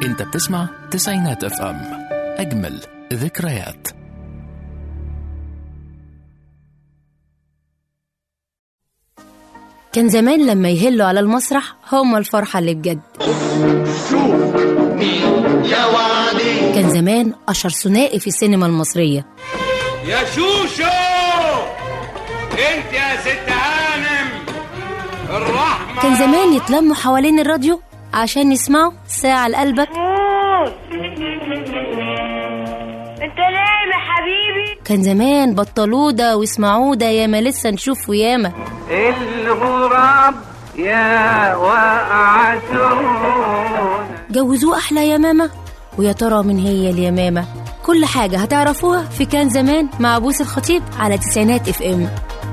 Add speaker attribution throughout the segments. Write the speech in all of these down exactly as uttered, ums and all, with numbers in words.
Speaker 1: انت بتسمع تسعينات اف ام، اجمل ذكريات.
Speaker 2: كان زمان لما يهلوا على المسرح هم الفرحة اللي بجد. كان زمان أشهر ثنائي في السينما المصرية.
Speaker 3: يا شوشو انت يا ست هانم الرحمة.
Speaker 2: كان زمان يتلموا حوالين الراديو عشان يسمعوا ساعة لقلبك.
Speaker 4: انت نايم يا حبيبي.
Speaker 2: كان زمان بطلوده واسمعوا ده ياما لسه نشوف وياما.
Speaker 5: الغراب يا وقعتون
Speaker 2: جوزوه أحلى يا ماما، ويا ترى من هي اليمامة. كل حاجة هتعرفوها في كان زمان مع بوس الخطيب على تسعينات اف ام.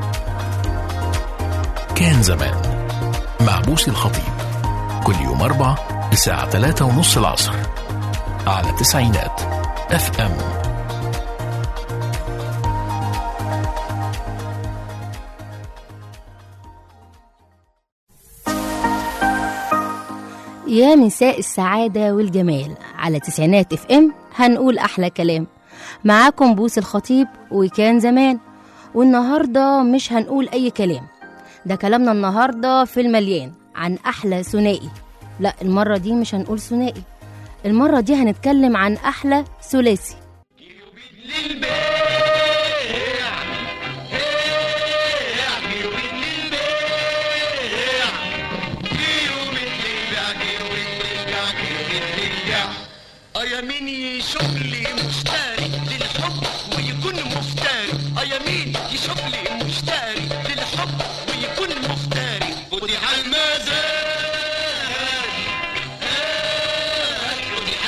Speaker 1: كان زمان مع بوس الخطيب كل يوم أربعة الساعة ثلاثة ونص العصر على تسعينات اف ام.
Speaker 2: يا مساء السعادة والجمال على تسعينات اف ام. هنقول أحلى كلام معاكم بوس الخطيب وكان زمان. والنهاردة مش هنقول أي كلام، ده كلامنا النهاردة في المليان عن أحلى ثنائي. لا، المرة دي مش هنقول ثنائي، المرة دي هنتكلم عن أحلى ثلاثي.
Speaker 6: يمين شغلي مشتري للحب ويكون مفتري، يمين شغلي مشتري للحب ويكون مفتري. فتح المزاد فتح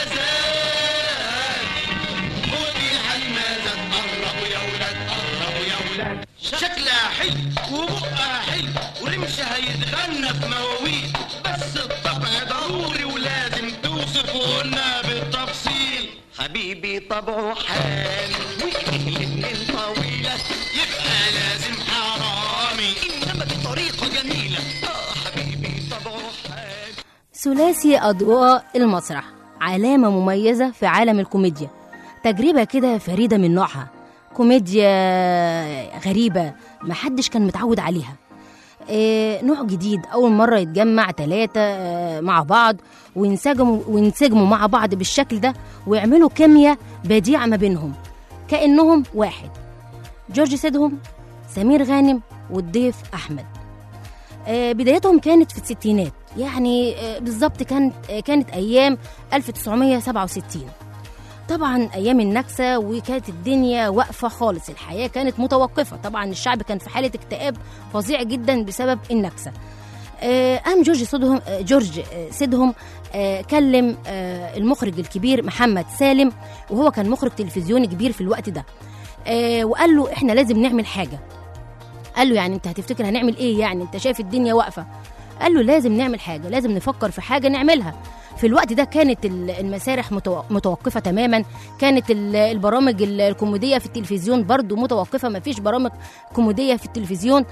Speaker 6: المزاد فتح المزاد. قربوا يا ولاد قربوا يا ولاد. شكلها حلو وبقها حلو ورمشها يتغنى في مواويل، بس الطبع ضروري ولازم توصفوا لنا بالتفصيل. حبيبي طبعه حامي والليل طويلة يبقى لازم حرامي، إنما بطريقة جميلة. آه حبيبي طبعه حامي.
Speaker 2: ثلاثي أضواء المسرح علامة مميزة في عالم الكوميديا، تجربة كده فريدة من نوعها، كوميديا غريبة محدش كان متعود عليها. آه، نوع جديد، أول مرة يتجمع ثلاثة آه، مع بعض وينسجموا وينسجموا مع بعض بالشكل ده ويعملوا كيمياء بديعة ما بينهم كأنهم واحد. جورج سيدهم، سمير غانم، والضيف أحمد. آه، بدايتهم كانت في الستينات، يعني آه، بالظبط كانت آه، كانت أيام ألف وتسعمية وسبعة وستين، طبعا أيام النكسة، وكانت الدنيا واقفة خالص، الحياة كانت متوقفة. طبعا الشعب كان في حالة اكتئاب فظيع جدا بسبب النكسة. قام جورج سيدهم جورج سيدهم كلم المخرج الكبير محمد سالم، وهو كان مخرج تلفزيوني كبير في الوقت ده، وقال له احنا لازم نعمل حاجة. قال له يعني انت هتفتكر هنعمل ايه؟ يعني انت شايف الدنيا واقفة. قال له لازم نعمل حاجة، لازم نفكر في حاجة نعملها. في الوقت ده كانت المسارح متوقفة تماما، كانت البرامج الكوميدية في التلفزيون برضو متوقفة، ما فيش برامج كوميدية في التلفزيون.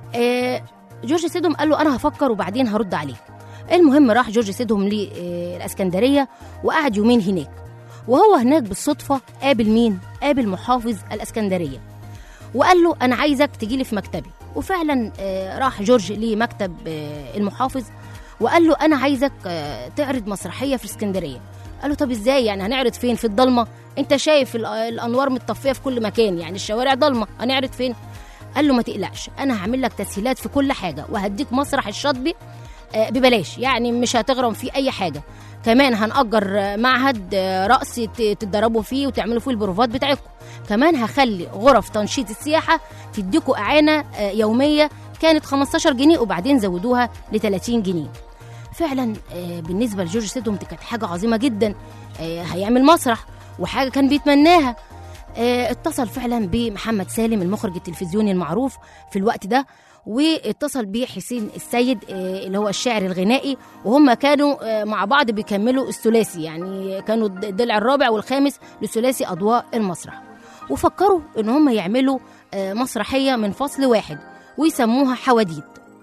Speaker 2: جورج سيدهم قال له أنا هفكر وبعدين هرد عليك. المهم راح جورج سيدهم للإسكندرية وقعد يومين هناك، وهو هناك بالصدفة قابل مين؟ قابل محافظ الإسكندرية وقال له أنا عايزك تجيلي في مكتبي. وفعلا راح جورج لمكتب المحافظ وقال له أنا عايزك تعرض مسرحية في اسكندرية. قال له طب إزاي يعني؟ هنعرض فين؟ في الضلمة؟ أنت شايف الأنوار متطفية في كل مكان، يعني الشوارع ضلمة، هنعرض فين؟ قال له ما تقلقش، أنا هعمل لك تسهيلات في كل حاجة، وهديك مسرح الشاطبي ببلاش، يعني مش هتغرم فيه أي حاجة. كمان هنأجر معهد رقص تتدربوا فيه وتعملوا فيه البروفات بتاعتكم. كمان هخلي غرف تنشيط السياحة تديكوا إعانة يومية، كانت خمستاشر جنيه وبعدين زودوها ل ثلاثين جنيه. فعلا بالنسبة لجورج سيدهم دي كانت حاجة عظيمة جدا، هيعمل مسرح وحاجة كان بيتمناها. اتصل فعلا بمحمد سالم المخرج التلفزيوني المعروف في الوقت ده، واتصل بيه حسين السيد اللي هو الشاعر الغنائي، وهم كانوا مع بعض بيكملوا الثلاثي، يعني كانوا الضلع الرابع والخامس لثلاثي أضواء المسرح. وفكروا ان هم يعملوا مسرحية من فصل واحد ويسموها حواديت.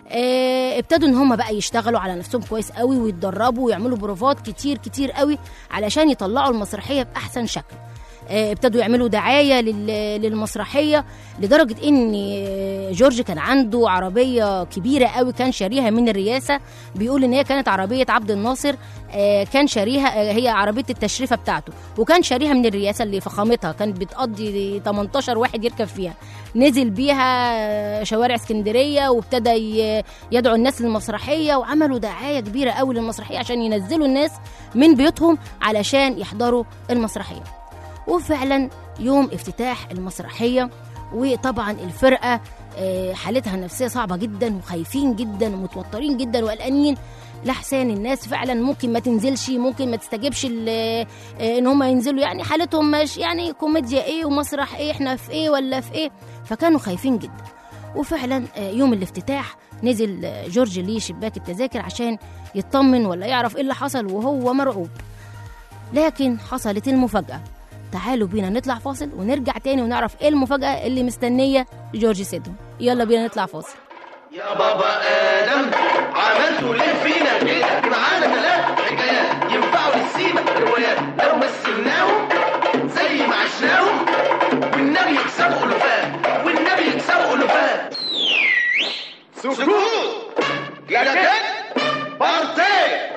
Speaker 2: آه ابتدوا ان هم بقى يشتغلوا على نفسهم كويس قوي ويتدربوا ويعملوا بروفات كتير كتير قوي علشان يطلعوا المسرحيه باحسن شكل. آه ابتدوا يعملوا دعايه للمسرحيه لدرجه ان جورج كان عنده عربيه كبيره قوي كان شاريها من الرئاسه، بيقول ان هي كانت عربيه عبد الناصر، آه كان شاريها، آه هي عربيه التشريفه بتاعته، وكان شاريها من الرئاسه اللي فخامتها كانت بتقضي تمنتاشر واحد يركب فيها. نزل بيها شوارع اسكندريه وابتدى يدعو الناس للمسرحيه، وعملوا دعايه كبيره قوي للمسرحيه عشان ينزلوا الناس من بيوتهم علشان يحضروا المسرحيه. وفعلا يوم افتتاح المسرحيه، وطبعا الفرقه حالتها النفسيه صعبه جدا وخايفين جدا ومتوترين جدا وقلقانين لحسان الناس فعلا ممكن ما تنزلش، ممكن ما تستجبش ان هم ينزلوا، يعني حالتهم مش يعني كوميديا ايه ومسرح ايه، احنا في ايه ولا في ايه، فكانوا خايفين جدا. وفعلا يوم الافتتاح نزل جورج ليه شباك التذاكر عشان يطمن ولا يعرف ايه اللي حصل وهو مرعوب. لكن حصلت المفاجأة. تعالوا بينا نطلع فاصل ونرجع تاني ونعرف ايه المفاجأة اللي مستنية جورج سيدهم. يلا بينا نطلع فاصل.
Speaker 6: يا بابا آدم عملتوا ليه فينا كده؟ معانا ثلاث حكايات ينفعوا للسيما روايات، لو مثلناهم زي ما عشناهم والنبي يكسبوا ألوفات، والنبي يكسبوا ألوفات. سكوت كلاكيت بارتي.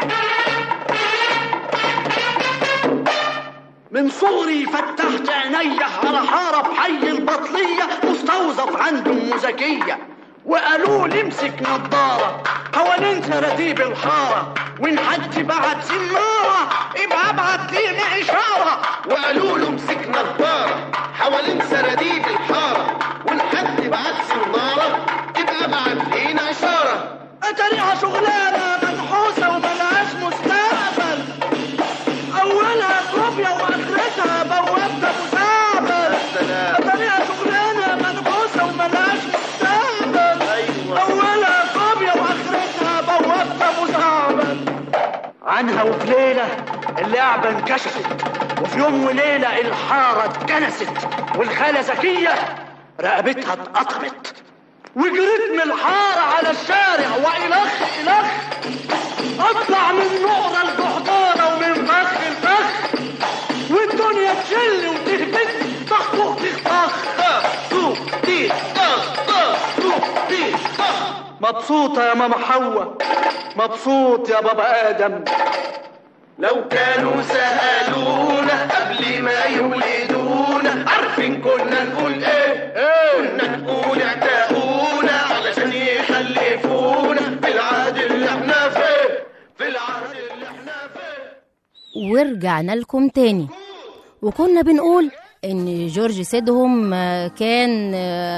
Speaker 6: من صغري فتحت عيني على حارة بحي البطلية، مستوظف عنده أم زكية، وقالوا لي امسك نضارة حوالين سراديب الحارة، وإن حد بعت سنارة يبقى ابعت لينا إشارة. وقالوا له امسك نضارة حوالين سراديب الحارة، وإن حد بعت سنارة يبقى ابعت لينا إشارة. أتاريها شغلانة منحوسة وملهاش مستقبل، أولها كوبيا وآخرتها بوابة مستقبل. أتاريها شغلانة منحوسة وملهاش مستقبل، أولها كوبيا وآخرتها بوابة مستقبل. عنها وفي ليلة اللعبة انكشفت، وفي يوم وليلة الحارة اتكنست، والخالة زكية رقبتها اتقطمت، وجريت من الحارة على الشارع وإلخ إلخ، أطلع من نقرة الجحضانة ومن فخ الفخ، والدنيا تشل وتهبط طخ طخ طخ طخ طخ تي طخ طخ طخ تي طخ. مبسوطة يا ماما حواء، مبسوط يا بابا آدم. لو كانوا سألونا قبل ما يولدونا عارفين كنا نقول ايه؟ كنا نقول اعتقونا علشان يخلفونا في العهد اللي احنا فيه، في العهد اللي احنا فيه.
Speaker 2: ورجعنا لكم تاني، وكنا بنقول ان جورج سيدهم كان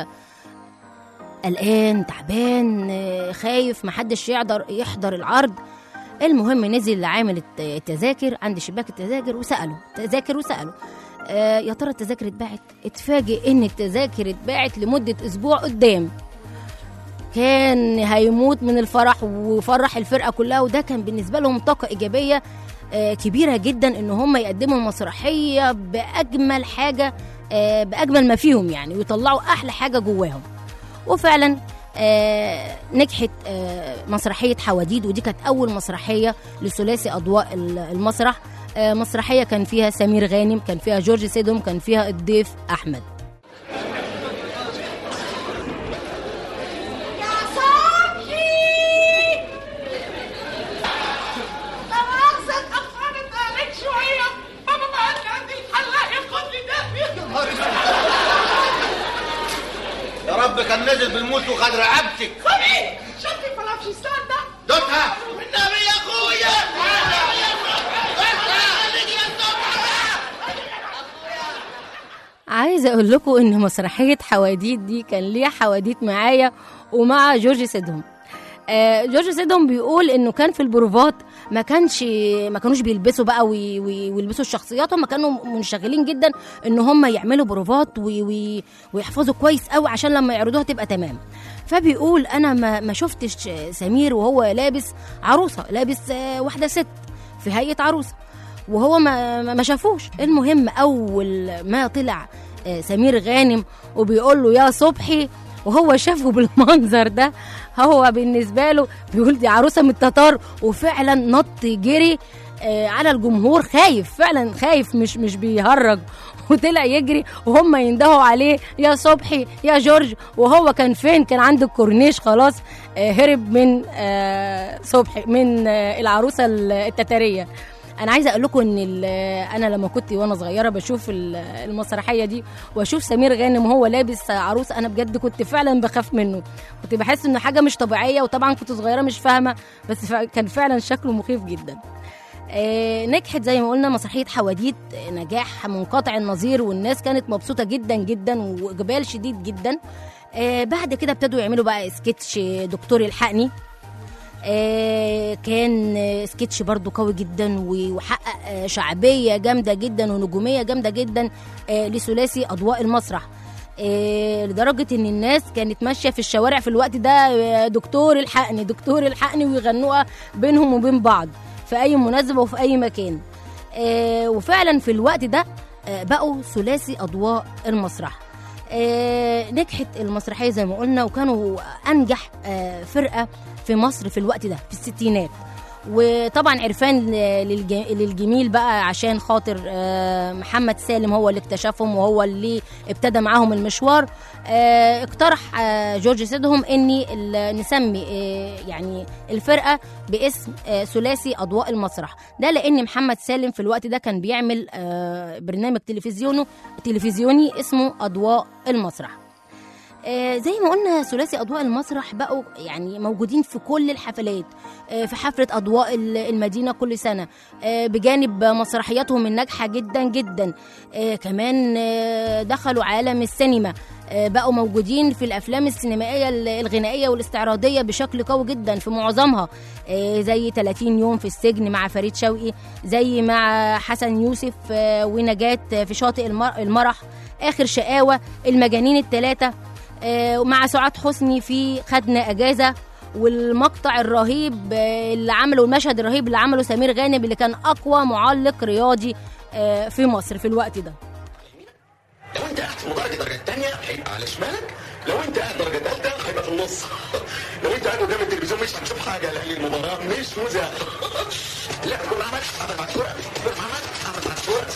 Speaker 2: قلقان تعبان خايف محدش يقدر يحضر العرض. المهم نزل لعامل التذاكر عند شباك التذاكر وسأله تذاكر وسأله آه يا ترى التذاكر اتباعت؟ اتفاجئ ان التذاكر اتباعت لمدة اسبوع قدام. كان هيموت من الفرح وفرح الفرقة كلها، وده كان بالنسبة لهم طاقة إيجابية آه كبيرة جدا ان هم يقدموا المسرحية بأجمل حاجة، آه بأجمل ما فيهم يعني، ويطلعوا أحلى حاجة جواهم. وفعلا آه نجحت آه مسرحية حواديد، ودي كانت أول مسرحية لثلاثي أضواء المسرح. آه مسرحية كان فيها سمير غانم، كان فيها جورج سيدهم، كان فيها الضيف أحمد.
Speaker 7: يا صبحي لو عاوزة اتأخرت عليك شوية، بابا ما قال لي عندي الحلاق ياخد لي ده.
Speaker 6: يا رب كان نزل بالموت وخد رقبتك.
Speaker 7: خلي شكلي فلافشيستان ده
Speaker 6: دوتها والنبي يا اخويا.
Speaker 2: عايزه اقول لكم ان مسرحيه حواديت دي كان ليها حواديت معايا ومع جورج سيدهم. آه جورج سيدهم بيقول انه كان في البروفات ما كانش ما كانوش بيلبسوا بقى وي وي ويلبسوا الشخصيات، هم كانوا منشغلين جدا ان هم يعملوا بروفات وي وي ويحفظوا كويس قوي عشان لما يعرضوها تبقى تمام. فبيقول انا ما, ما شفتش سمير وهو لابس عروسه، لابس آه واحده ست في هيئه عروسه، وهو ما ما شافوش. المهم اول ما طلع آه سمير غانم وبيقول له يا صبحي وهو شافه بالمنظر ده، هو بالنسبه له بيقول دي عروسه من التتار، وفعلا نط جري آه على الجمهور، خايف فعلا خايف، مش مش بيهرج، وطلع يجري وهم يندهوا عليه يا صبحي يا جورج، وهو كان فين؟ كان عند الكورنيش خلاص. آه هرب من آه صبحي من آه العروسه التتاريه. انا عايزه اقول لكم ان انا لما كنت وانا صغيره بشوف المسرحيه دي واشوف سمير غانم وهو لابس عروس، انا بجد كنت فعلا بخاف منه، كنت بحس انه حاجه مش طبيعيه، وطبعا كنت صغيره مش فاهمه، بس كان فعلا شكله مخيف جدا. آه نجحت زي ما قلنا مسرحيه حواديت نجاح منقطع النظير، والناس كانت مبسوطه جدا جدا واقبال شديد جدا. آه بعد كده ابتدوا يعملوا بقى سكتش دكتور الحقني، آه كان سكتش برضو قوي جدا وحقق آه شعبيه جامده جدا ونجوميه جامده جدا آه لثلاثي اضواء المسرح، آه لدرجه ان الناس كانت ماشيه في الشوارع في الوقت ده آه دكتور الحقني دكتور الحقني، ويغنوها بينهم وبين بعض في اي مناسبه وفي اي مكان. آه وفعلا في الوقت ده آه بقوا ثلاثي اضواء المسرح. آه نجحت المسرحيه زي ما قلنا، وكانوا انجح آه فرقه في مصر في الوقت ده في الستينات. وطبعا عرفان للجميل بقى عشان خاطر محمد سالم هو اللي اكتشفهم وهو اللي ابتدى معاهم المشوار. اقترح جورج سيدهم اني نسمي يعني الفرقه باسم ثلاثي اضواء المسرح ده، لان محمد سالم في الوقت ده كان بيعمل برنامج تلفزيوني تلفزيوني اسمه اضواء المسرح. آه زي ما قلنا ثلاثي اضواء المسرح بقوا يعني موجودين في كل الحفلات، آه في حفله اضواء المدينه كل سنه، آه بجانب مسرحياتهم الناجحه جدا جدا. آه كمان آه دخلوا عالم السينما، آه بقوا موجودين في الافلام السينمائيه الغنائيه والاستعراضيه بشكل قوي جدا في معظمها، آه زي ثلاثين يوم في السجن مع فريد شوقي، زي مع حسن يوسف آه ونجاة في شاطئ المرح، اخر شقاوه، المجانين الثلاثه ومع سعاد حسني في خدنا اجازه، والمقطع الرهيب اللي عمله المشهد الرهيب اللي عمله سمير غانم اللي كان اقوى معلق رياضي في مصر في الوقت ده.
Speaker 6: لو انت قاعد في مدرج الدرجه الثانيه هيبقى على شمالك، لو انت قاعد درجه ثالثه هيبقى في النص، لو انت قاعد قدام التلفزيون مش هتشوف حاجه لان المباراه مش مذاعه. لا كل عمل عمل على الصوره، كل عمل عمل على الصوره.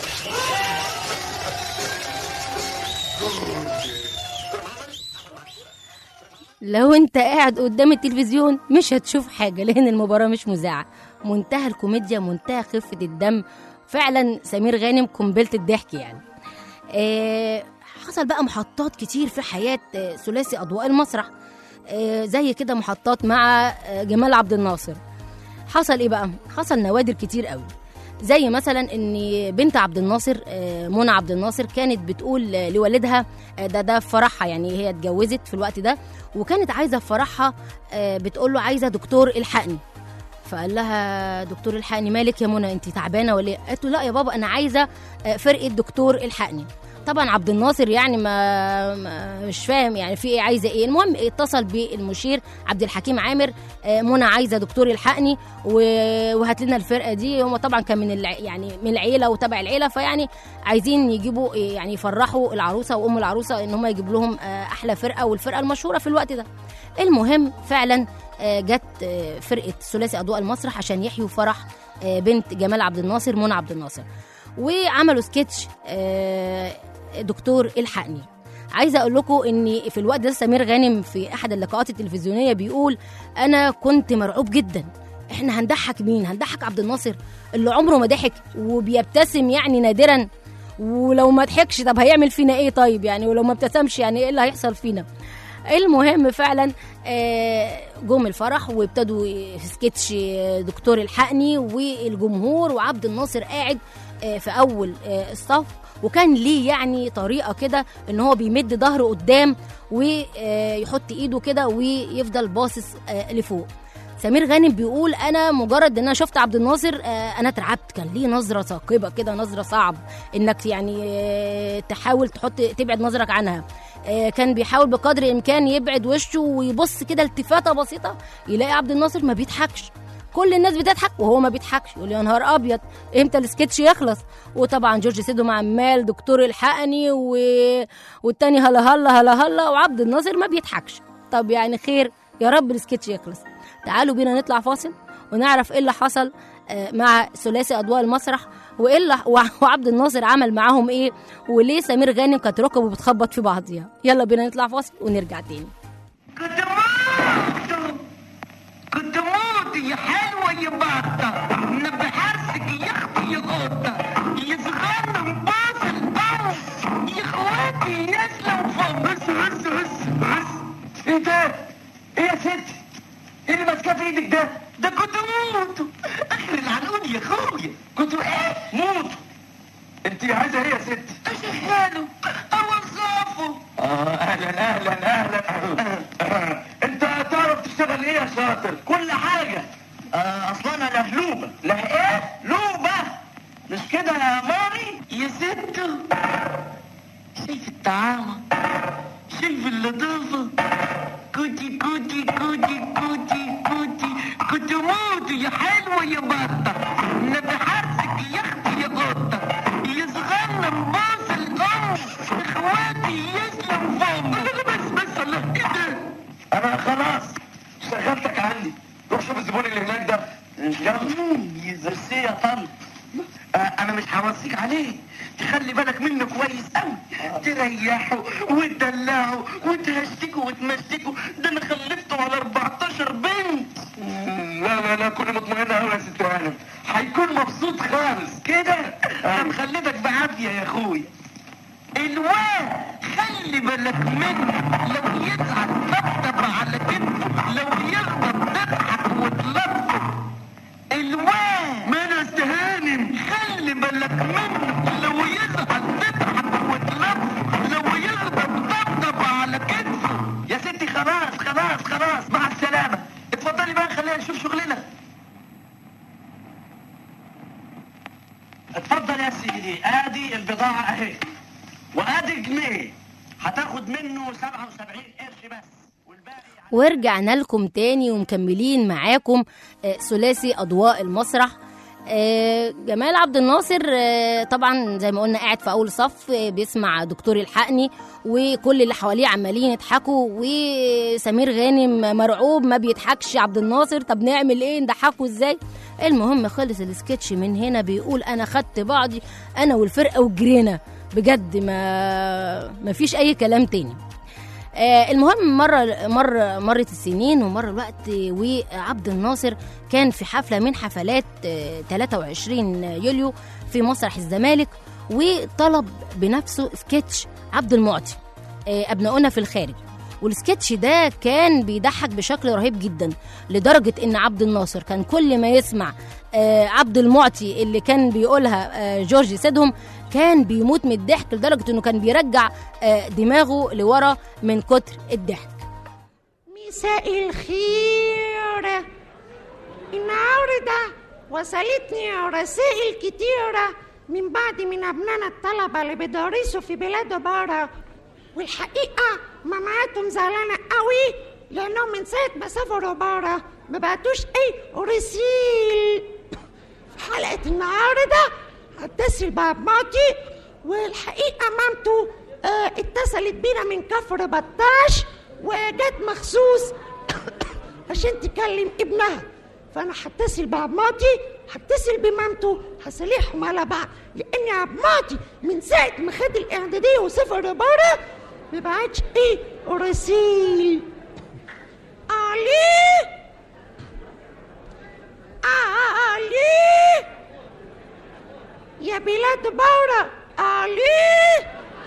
Speaker 2: لو انت قاعد قدام التلفزيون مش هتشوف حاجة لان المباراة مش مذاعة. منتهى الكوميديا، منتهى خفة الدم، فعلا سمير غانم قنبلة الضحك يعني. آه حصل بقى محطات كتير في حياة آه ثلاثي اضواء المسرح، آه زي كده محطات مع آه جمال عبد الناصر. حصل ايه بقى؟ حصل نوادر كتير قوي، زي مثلا ان بنت عبد الناصر منى عبد الناصر كانت بتقول لوالدها ده ده في فرحها، يعني هي اتجوزت في الوقت ده وكانت عايزه في فرحها بتقول له عايزه دكتور الحقني، فقال لها دكتور الحقني مالك يا منى انت تعبانه ولا ايه؟ قالت له لا يا بابا انا عايزه فرقه دكتور الحقني. طبعا عبد الناصر يعني ما, ما مش فاهم يعني في ايه عايزه ايه. المهم اتصل بالمشير عبد الحكيم عامر، منى عايزه دكتور الحقني وهات لنا الفرقه دي. هم طبعا كان من الع... يعني من العيله وتبع العيله، فيعني عايزين يجيبوا يعني يفرحوا العروسه وام العروسه ان هم يجيب لهم احلى فرقه والفرقه المشهوره في الوقت ده. المهم فعلا جت فرقه ثلاثي اضواء المسرح عشان يحيوا فرح بنت جمال عبد الناصر منى عبد الناصر، وعملوا سكتش دكتور الحقني. عايزه اقول لكم ان في الوقت ده سمير غانم في احد اللقاءات التلفزيونيه بيقول انا كنت مرعوب جدا، احنا هنضحك مين؟ هنضحك عبد الناصر اللي عمره ما ضحك وبيبتسم يعني نادرا، ولو ما ضحكش طب هيعمل فينا ايه؟ طيب يعني ولو ما ابتسمش يعني ايه اللي هيحصل فينا؟ المهم فعلا جم الفرح وابتدوا سكتش دكتور الحقني والجمهور وعبد الناصر قاعد في اول الصف، وكان ليه يعني طريقه كده ان هو بيمد ظهره قدام ويحط ايده كده ويفضل باصص لفوق. سمير غانم بيقول انا مجرد ان انا شفت عبد الناصر انا اترعبت، كان ليه نظره ثاقبه كده، نظره صعب انك يعني تحاول تحط تبعد نظرك عنها. كان بيحاول بقدر الامكان يبعد وشه ويبص كده التفاته بسيطه يلاقي عبد الناصر ما بيضحكش، كل الناس بتضحك وهو ما بيضحكش، يقول يا نهار ابيض امتى السكتش يخلص؟ وطبعا جورج سيدهم عمال دكتور الحقني و... والتاني هلا هلا هلا هلا وعبد الناصر ما بيضحكش. طب يعني خير يا رب السكتش يخلص. تعالوا بينا نطلع فاصل ونعرف ايه اللي حصل مع ثلاثي اضواء المسرح، وايه اللي وعبد الناصر عمل معاهم ايه، وليه سمير غانم كانت ركبه بتخبط في بعضيها. يلا بينا نطلع فاصل ونرجع تاني.
Speaker 6: كنت موت كنت موت يا حلوه يا بطه، نبي حرسك يا اختي يا قطه، يا صغيرة باص القمر يا اخواتي يسلم فوق. بس بس بس بس ايه ده؟ ايه يا ستي؟ ايه اللي ماسكاه في ايدك ده؟ ده كنت موت اخر العنقود يا اخويا. كنت ايه؟ موت. انت عايزه ايه يا ستي؟ اشغله اوظفه. اه اهلا اهلا اهلا اهلا. انت تعرف تشتغل ايه يا شاطر؟ كل حاجه. آه اصلا انا لهلوبه. له ايه؟ لوبه مش كده يا مامي؟ يا ستو شايف الطعامه؟ شايف اللطافه؟ كوتي كوتي كوتي كوتي كوتي كنت موت يا حلوه يا بطه، نبي حرسك يا اختي يا قطه، يا صغنن باص القمر اخواتي يسلم فوق. بس بس الله ايه ده؟ انا خلاص شغلتك عندي، روح شوف الزبون اللي هناك ده. يلا يا زرسيه يا طن. آه انا مش هوصيك عليه، تخلي بالك منه كويس قوي، تريحه وتدلعه وتهشتكه وتمشتكه. ده انا خلفته على أربعتاشر بنت. لا لا لا كوني مطمئنه قوي يا ست هانم، هيكون مبسوط خالص كده. انا مخلفك بعافيه يا اخويا. الواد خلي بالك منه، لو يزعل طبطب على كتفه، لو يغضب تضحك وتلطف. الواد ماله استهانم، خلي بالك منه، لو يزعل تضحك وتلطف، لو يغضب طبطب على كتفه. يا ستي خلاص خلاص خلاص مع السلامه، اتفضلي بقى خلينا نشوف شغلنا. اتفضل يا سيدي، ادي البضاعه اهي، وادي جنيه هتاخد منه سبعة وسبعين قرش بس، والباقي.
Speaker 2: ورجعنا لكم تاني ومكملين معاكم ثلاثي اضواء المسرح. جمال عبد الناصر طبعا زي ما قلنا قاعد في اول صف بيسمع دكتور الحقني، وكل اللي حواليه عمالين يضحكوا، وسمير غانم مرعوب ما بيضحكش عبد الناصر. طب نعمل ايه؟ نضحكوا ازاي؟ المهم خلص السكتش من هنا بيقول انا خدت بعضي انا والفرقه وجرينا بجد، ما ما فيش اي كلام تاني. آه المهم مرة مرة مرت السنين ومر الوقت، وعبد الناصر كان في حفلة من حفلات آه ثلاثة وعشرين يوليو في مسرح الزمالك، وطلب بنفسه سكتش عبد المعطي آه أبناؤنا في الخارج. والسكتش ده كان بيضحك بشكل رهيب جدا، لدرجة ان عبد الناصر كان كل ما يسمع آه عبد المعطي اللي كان بيقولها آه جورج سيدهم كان بيموت من الضحك، لدرجة انه كان بيرجع آه دماغه لورا من كتر الضحك.
Speaker 7: مساء الخير، النهارده وصلتني رسائل كتيرة من بعض من أبنائنا الطلبة اللي بيدرسوا في بلاد بره، والحقيقة ماماتهم زعلانة قوي لأنهم من ساعة ما سافروا بره ما بعتوش أي رسيل. في حلقة النهاردة هتصل بمامتي، والحقيقة مامته اه اتصلت بينا من كفر بطاش وجت مخصوص عشان تكلم ابنها، فأنا هتصل بمامتي هتصل بمامته هصالحهم على بعض، لأن عماتي من ساعة ما خد الإعدادية وسافر بره ما بعتش ايه رسيل. علي علي يا بلاد بره، علي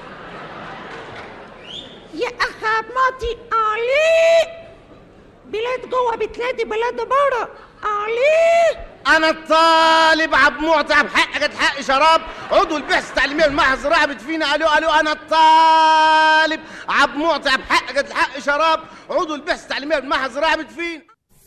Speaker 7: يا اخ عماتي، علي بلاد جوه بتنادي بلاد بره، علي
Speaker 8: انا الطالب عبد معطي عبد حق قد حق شراب عضو البحث التعليميه المعهد الزراعي بتفينا. الو الو انا الطالب عبد معطي عبد حق قد حق شراب عضو البحث التعليميه المعهد الزراعي بتفينا.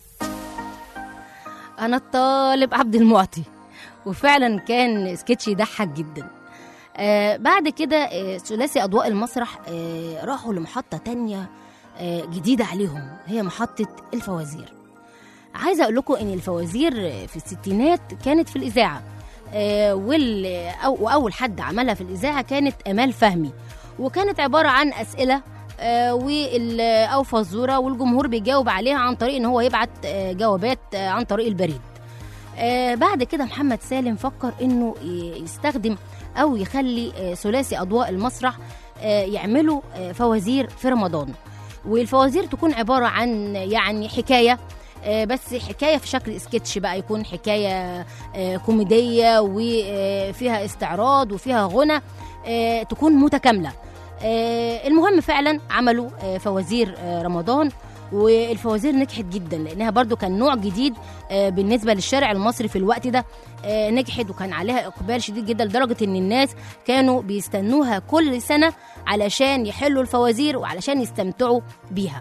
Speaker 2: انا الطالب عبد المعطي، وفعلا كان سكتش يضحك جدا. آه بعد كده آه ثلاثي اضواء المسرح آه راحوا لمحطه تانية آه جديده عليهم، هي محطه الفوازير. عايزه اقول لكم ان الفوازير في الستينات كانت في الاذاعه، آه وال واول حد عملها في الاذاعه كانت امال فهمي، وكانت عباره عن اسئله او فزوره والجمهور بيجاوب عليها عن طريق ان هو يبعت جوابات عن طريق البريد. بعد كده محمد سالم فكر انه يستخدم او يخلي ثلاثي اضواء المسرح يعملوا فوازير في رمضان، والفوازير تكون عباره عن يعني حكايه، بس حكايه في شكل سكتش بقى، يكون حكايه كوميديه وفيها استعراض وفيها غنى، تكون متكامله. المهم فعلا عملوا فوازير رمضان، والفوازير نجحت جدا لانها برضو كان نوع جديد بالنسبه للشارع المصري في الوقت ده. نجحت وكان عليها اقبال شديد جدا لدرجه ان الناس كانوا بيستنوها كل سنه علشان يحلوا الفوازير وعلشان يستمتعوا بيها.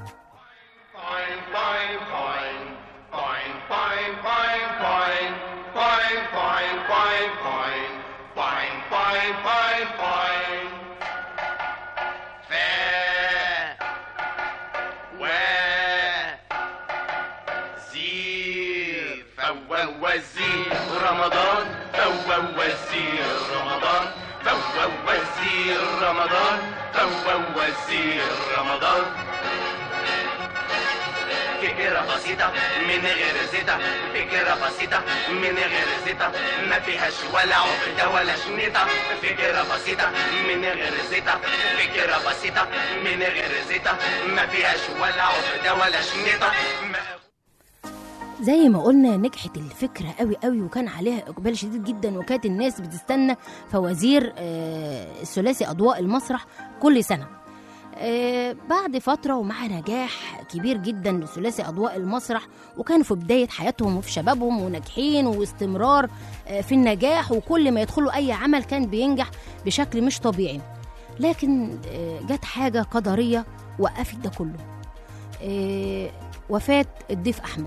Speaker 6: وزير رمضان فو وزير رمضان فو وزير رمضان فو وزير رمضان فكرة بسيطة من غير زيطة، فكرة بسيطة من غير زيطة، ما فيهاش ولا عقدة ولا شنيطة، فكرة بسيطة من غير زيطة، فكرة بسيطة من غير زيطة، ما فيهاش ولا عقدة ولا شنيطة.
Speaker 2: زي ما قلنا نجحت الفكرة قوي قوي وكان عليها إقبال شديد جدا، وكانت الناس بتستنى فوازير ثلاثي أضواء المسرح كل سنة. بعد فترة ومع نجاح كبير جدا لثلاثي أضواء المسرح، وكانوا في بداية حياتهم وفي شبابهم وناجحين واستمرار في النجاح، وكل ما يدخلوا أي عمل كان بينجح بشكل مش طبيعي. لكن جت حاجة قدرية وقفت ده كله، وفاة الضيف أحمد.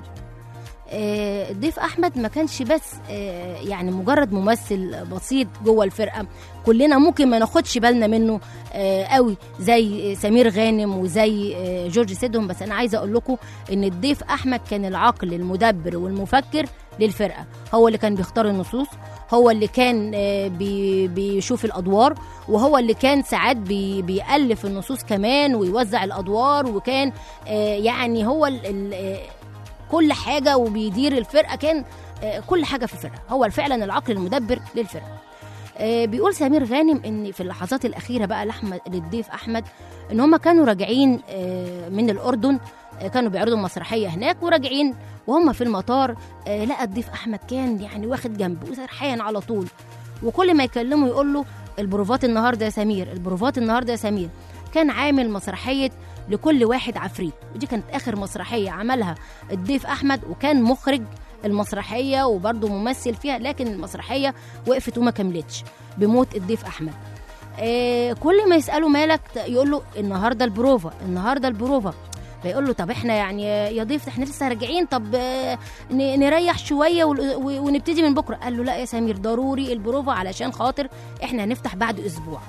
Speaker 2: الضيف أحمد ما كانش بس يعني مجرد ممثل بسيط جوه الفرقة، كلنا ممكن ما ناخدش بالنا منه قوي زي سمير غانم وزي جورج سيدهم، بس أنا عايزة أقول لكم إن الضيف أحمد كان العقل المدبر والمفكر للفرقة، هو اللي كان بيختار النصوص، هو اللي كان بي بيشوف الأدوار، وهو اللي كان ساعات بي بيألف النصوص كمان ويوزع الأدوار، وكان يعني هو ال كل حاجة وبيدير الفرقة، كان كل حاجة في الفرقة، هو فعلا العقل المدبر للفرقة. بيقول سمير غانم ان في اللحظات الأخيرة بقى لأحمد للضيف أحمد ان هم كانوا راجعين من الأردن، كانوا بيعرضوا مسرحية هناك وراجعين وهم في المطار، لقى الضيف أحمد كان يعني واخد جنبه وسرحان على طول، وكل ما يكلمه يقول له البروفات النهاردة يا سمير، البروفات النهاردة يا سمير. كان عامل مسرحية لكل واحد عفريت، ودي كانت آخر مسرحية عملها الضيف أحمد، وكان مخرج المسرحية وبرضه ممثل فيها، لكن المسرحية وقفت وما كملتش بموت الضيف أحمد. آه كل ما يسأله مالك يقول له النهاردة البروفا، النهاردة البروفا. فيقول له طب احنا يعني يا ضيف احنا لسه راجعين، طب آه نريح شوية ونبتدي من بكرة. قال له لا يا سمير، ضروري البروفا علشان خاطر احنا هنفتح بعد أسبوع.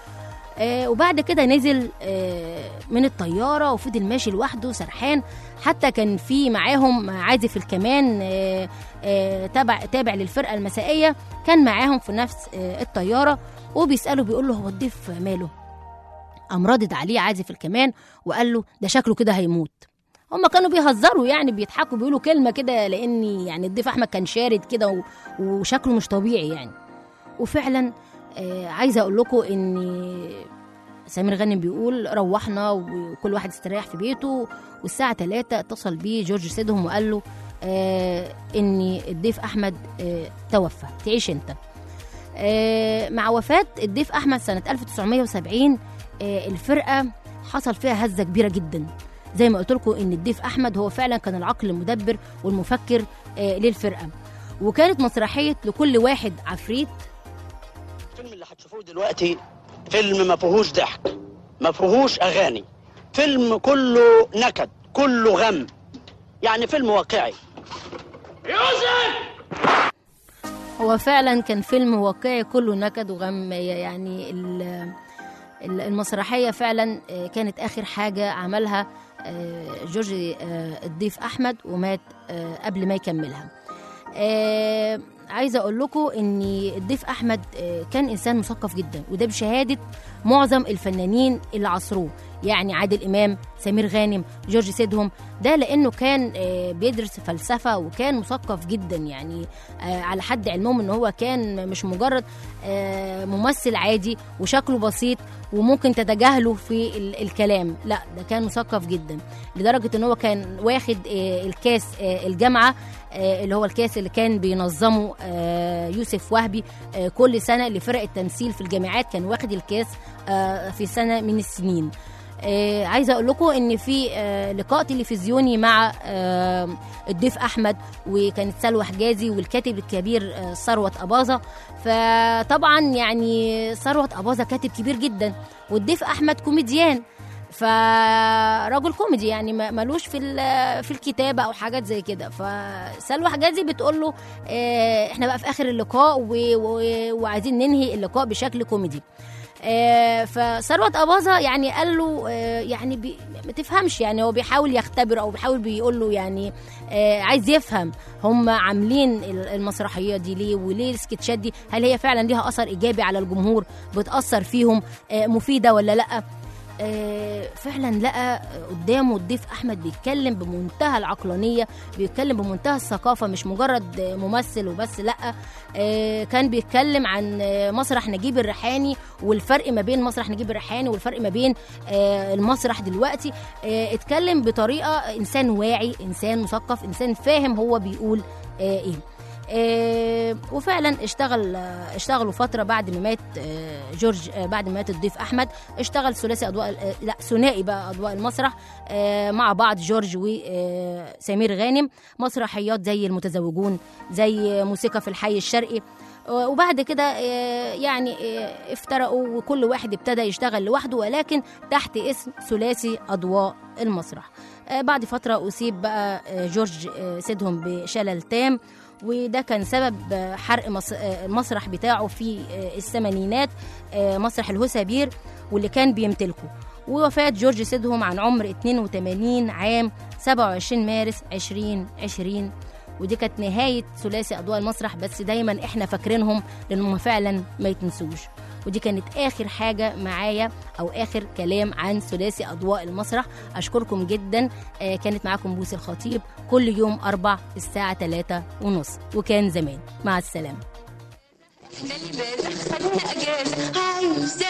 Speaker 2: آه وبعد كده نزل آه من الطيارة وفضل ماشي لوحده سرحان، حتى كان في معاهم عازف الكمان آه آه تابع تابع للفرقة المسائية، كان معاهم في نفس آه الطيارة، وبيسأله بيقول له هو الضيف ماله؟ قام رادد عليه عازف الكمان وقال له ده شكله كده هيموت. هما كانوا بيهزروا يعني بيضحكوا بيقولوا كلمة كده، لأن يعني الضيف أحمد كان شارد كده وشكله مش طبيعي يعني. وفعلا آه عايزة أقول لكم إن سمير غانم بيقول روحنا وكل واحد استريح في بيته، والساعة ثلاثة اتصل بيه جورج سيدهم وقال له آه إن الضيف أحمد آه توفى، تعيش أنت. آه مع وفاة الضيف أحمد سنة ألف وتسعمية وسبعين آه الفرقة حصل فيها هزة كبيرة جدا، زي ما قلت لكم إن الضيف أحمد هو فعلا كان العقل المدبر والمفكر آه للفرقة، وكانت مسرحية لكل واحد عفريت.
Speaker 9: الفيلم اللي هتشوفوه دلوقتي فيلم ما فيهوش ضحك، ما فيهوش اغاني، فيلم كله نكد، كله غم، يعني فيلم واقعي.
Speaker 6: يوسف
Speaker 2: هو فعلا كان فيلم واقعي كله نكد وغم، يعني المسرحية فعلا كانت آخر حاجة عملها جورج الضيف أحمد، ومات قبل ما يكملها. عايزه اقول لكم ان الضيف احمد آه، كان انسان مثقف جدا، وده بشهاده معظم الفنانين اللي عصروه، يعني عادل امام، سمير غانم، جورج سيدهم. ده لانه كان آه، بيدرس فلسفه وكان مثقف جدا، يعني آه، على حد علمهم ان هو كان مش مجرد آه، ممثل عادي وشكله بسيط وممكن تتجاهله في ال- الكلام، لا ده كان مثقف جدا، لدرجه ان هو كان واخد آه، الكاس آه، الجامعه آه، اللي هو الكاس اللي كان بينظمه آه، يوسف وهبي آه، كل سنه لفرق التمثيل في الجامعات، كان واخد الكاس آه، في سنه من السنين. آه، عايزه اقول لكم ان في آه، لقاء تلفزيوني مع آه، الضيف احمد، وكانت سلوى حجازي والكاتب الكبير آه، ثروت اباظه. فطبعا يعني ثروت اباظه كاتب كبير جدا، والضيف احمد كوميديان، فرجل كوميدي يعني ما- ملوش في ال- في الكتابه او حاجات زي كده. فسلوى حجازي بتقول له آه، احنا بقى في اخر اللقاء و- و- وعايزين ننهي اللقاء بشكل كوميدي. آه، فثروت اباظه يعني قال له آه، يعني بي ما تفهمش، يعني هو بيحاول يختبر او بيحاول بيقول له يعني آه، عايز يفهم هم عاملين ال- المسرحيه دي ليه، وليه السكتشات دي، هل هي فعلا ليها اثر ايجابي على الجمهور، بتاثر فيهم، آه، مفيده ولا لا. آه، فعلا لقى قدامه الضيف احمد بيتكلم بمنتهى العقلانيه، بيتكلم بمنتهى الثقافه، مش مجرد آه، ممثل وبس، لا آه، كان بيتكلم عن آه، مسرح نجيب الريحاني والفرق ما بين مسرح نجيب الريحاني والفرق ما بين آه، المسرح دلوقتي. آه، اتكلم بطريقه انسان واعي، انسان مثقف، انسان فاهم هو بيقول آه، ايه. آه، وفعلا اشتغل آه، اشتغلوا فتره بعد ما مات آه، جورج، آه، بعد ما مات الضيف احمد، اشتغل ثلاثي اضواء آه، لا ثنائي بقى اضواء المسرح آه، مع بعض، جورج وسمير غانم، مسرحيات زي المتزوجون، زي موسيقى في الحي الشرقي. آه، وبعد كده آه، يعني آه، افترقوا وكل واحد ابتدى يشتغل لوحده، ولكن تحت اسم ثلاثي اضواء المسرح. آه، بعد فتره اصيب بقى آه، جورج آه، سيدهم بشلل تام، وده كان سبب حرق مس- المسرح بتاعه في الثمانينات، مسرح الهسابير واللي كان بيمتلكه. ووفاة جورج سيدهم عن عمر اثنين وثمانين عام سبعة وعشرين مارس ألفين وعشرين، ودي كانت نهاية ثلاثي أضواء المسرح، بس دايما احنا فاكرينهم لأنهم فعلا ما يتنسوش. ودي كانت آخر حاجة معايا أو آخر كلام عن ثلاثي أضواء المسرح. أشكركم جدا. آه كانت معاكم بوسي الخطيب كل يوم أربع الساعة ثلاثة ونص، وكان زمان. مع السلامة.
Speaker 10: احنا لماذا خدنا اجازه؟ عايزه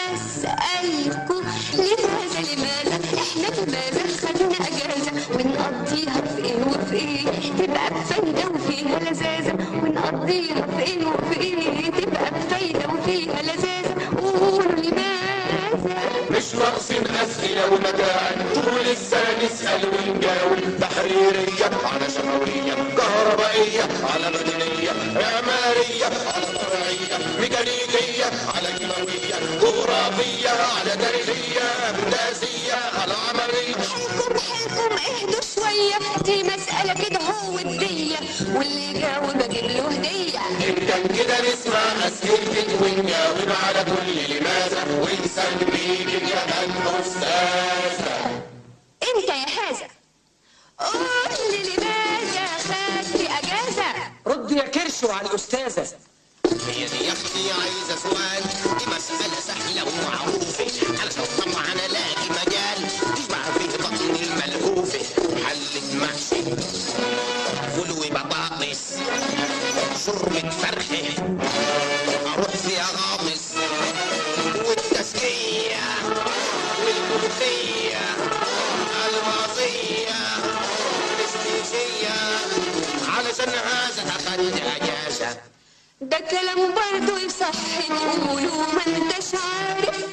Speaker 10: اسالكم لماذا لماذا احنا لماذا خدنا اجازه ونقضيها في ايه وفي ايه تبقى بفايده وفيها لذاذه، ونقضيها في ايه وفي ايه تبقى بفايده وفيها لذاذه. قولوا لماذا؟
Speaker 6: مش ناقصين أسئلة ومتاعب، طول السنة نسأل ونجاوب. تحريرية على شفوية، كهربائية على مدنية، معمارية على زراعية، ميكانيكية على كيماوية، جغرافية على تاريخية، هندسية على عملية.
Speaker 10: حلكم حلكم اهدوا شوية، دي مسألة كده هو الدية، واللي يجاوب اجيب له هدية.
Speaker 6: إن كان كده نسمع أسئلتك ونجاوب على كل لماذا، ونسميك الجبل أستاذة.
Speaker 10: انت يا حازة قول لي لماذا خدت اجازة؟
Speaker 11: رد يا كرشو على الأستاذة.
Speaker 6: هي دي يا اختي عايزه سؤال، دي مساله سهله ومعروفه، علشان طبعا الاقي مجال تشبع فيه بطن الملهوفه. حله محشي، فول وبطاطس، شوربه فرخه، اروح فيها غامص، والتسقيه والملوخيه الماضيه الاستيشيه، علشان هذا اخدت اجازه.
Speaker 10: ده كلام برضو يصح تقوله ما انتش عارف.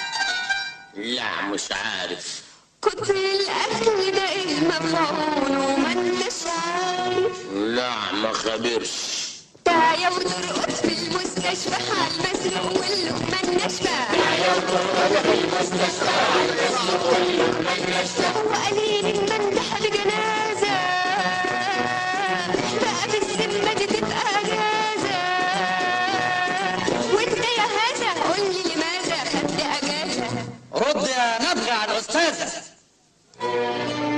Speaker 6: لا مش عارف.
Speaker 10: كتر الاكل ده ايه مفعوله ما انتش عارف.
Speaker 6: لا ما خبرش.
Speaker 10: تعيا وترقص في المستشفى حال مسروق واللقمة الناشفة. تعيا وترقص في المستشفى حال مسروق واللقمة الناشفة. وقليل المندح بجنازة بقى بالذمة دي تبقى اجازة. وانت يا هذا قول لي لماذا خدت اجازة؟
Speaker 11: رد يا نبغي على الأستاذة.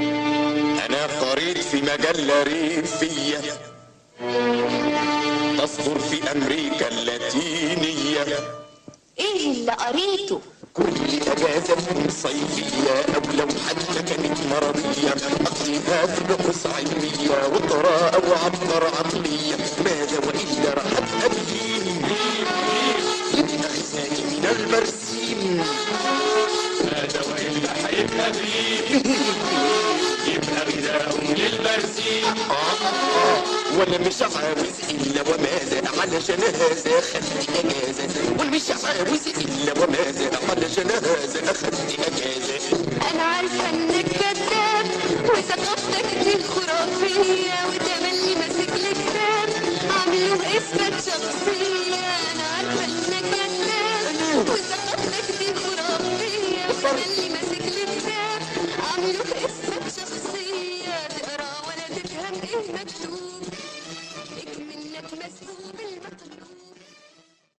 Speaker 6: أنا قريت في مجلة ريفية
Speaker 12: تصدر في أمريكا اللاتينية.
Speaker 10: ايه اللي قريته؟
Speaker 12: كل أجازة تكون صيفية أو لو حتى كانت مرضية أقضيها في بحوث علمية وقراءة وعبر عقلية. ماذا وإلا راح أبهيم يبقى غذائي من البرسيم.
Speaker 6: ماذا وإلا هيبقى بريم يبقى غذاء للبرسيم.
Speaker 12: آه آه ولا مش عاوز إلا وماذا علشان هذا أخدت أجازة. ولا مش عاوز إلا وماذا علشان هذا أخدت أجازة.
Speaker 10: انا عارفه انك كذاب وثقافة